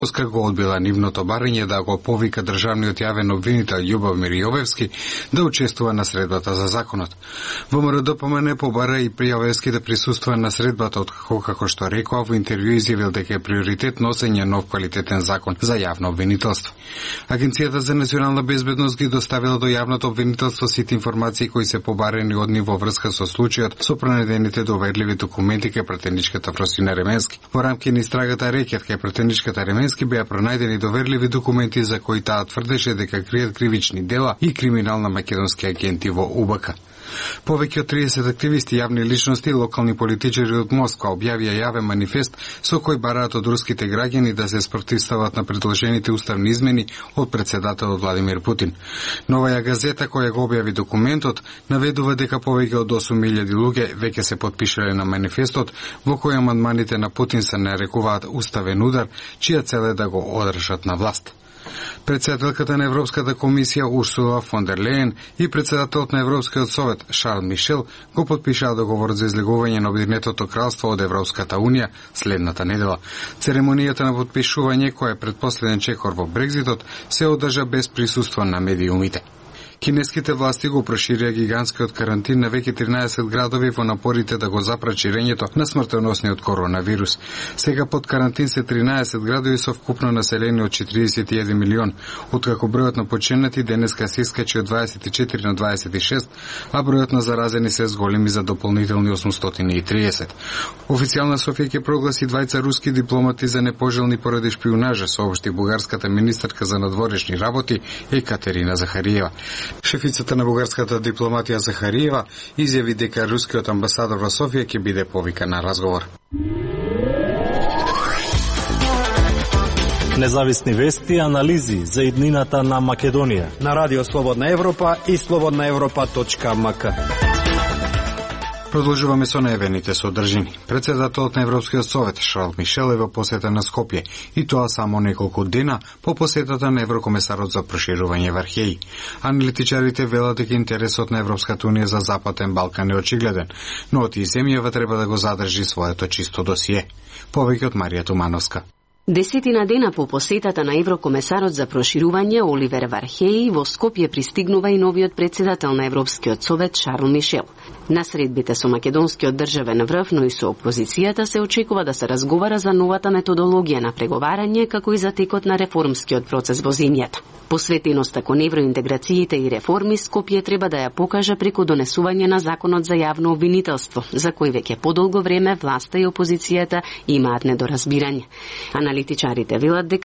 Оскар го одбила нивното барање да го повика државниот јавен обвинител Љубомир Јовевски да учествува на средбата за законот. ВМРО ДПМН побара и Јовевски да присуствува на средбата, како што рекоа во интервју изјавил дека е приоритет носење нов квалитетен закон за јавно обвинителство. Агенцијата за национална безбедност ги доставила до јавното обвинителство сите информации кои се побарени од нив во врска со случајот со пронедените доверливи документи кај пратеничката Фросина Ременски. Во рамки на истрагата Рекет кај пратеничката Ременски беа пронајдени доверливи документи за кои таа тврдеше дека кријат кривични дела и криминал на македонски агенти во УБК. Повеќе од 30 активисти, јавни личности и локални политичари од Москва објавија јавен манифест со кој бараат од руските граѓани да се спротивстават на предложените уставни измени од председателот Владимир Путин. Новаја газета која го објави документот наведува дека повеќе од 8.000 луѓе веќе се потпишале на манифестот во кој амандманите на Путин се нарекуваат уставен удар, чија цел е да го одржат на власт. Председателката на Европската комисија Урсула фон дер Лејен и председателот на Европскиот совет Шарл Мишел го потпишаа договор за излегување на Обединетото кралство од Европската унија следната недела. Церемонијата на потпишување, која е предпоследен чекор во Брекзитот, се одржа без присуство на медиумите. Кинеските власти го проширија гигантскиот карантин на веќе 13 градови во напорите да го запрат ширењето на смртоносниот коронавирус. Сега под карантин се 13 градови со вкупно население од 41 милион, откако бројот на починати денеска се искачи од 24 на 26, а бројот на заразени се зголеми за дополнителни 830. Официјална Софија ќе прогласи двајца руски дипломати за непожелни поради шпионажа, соопшти бугарската министерка за надворешни работи Екатерина Захариева. Шефицата на бугарската дипломатија Захариева изјави дека рускиот амбасадор во Софија ќе биде повикан на разговор. Независни вести и анализи за иднината на Македонија на Радио Слободна Европа и slobodnaevropa.mk. Продолжуваме со најавените содржини. Председателот на Европскиот совет Шарл Мишел е во посета на Скопје, и тоа само неколку дена по посетата на еврокомесарот за проширување Вархеј. Аналитичарите велат дека интересот на Европската унија за Западен Балкан е очигледен, но од земјава треба да го задржи своето чисто досие. Повеќе од Марија Тумановска. Десетина дена по посетата на еврокомесарот за проширување Оливер Вархеј во Скопје пристигнува и новиот председател на Европскиот совет Шарл Мишел. На средбите со македонскиот државен врв, но и со опозицијата се очекува да се разговара за новата методологија на преговарање, како и за текот на реформскиот процес во земјата. Посветеноста кон евроинтеграциите и реформи Скопје треба да ја покаже преку донесување на законот за јавно обвинителство, за кој веќе подолго време власта и опозицијата имаат недоразбирање. Аналитичарите велат дека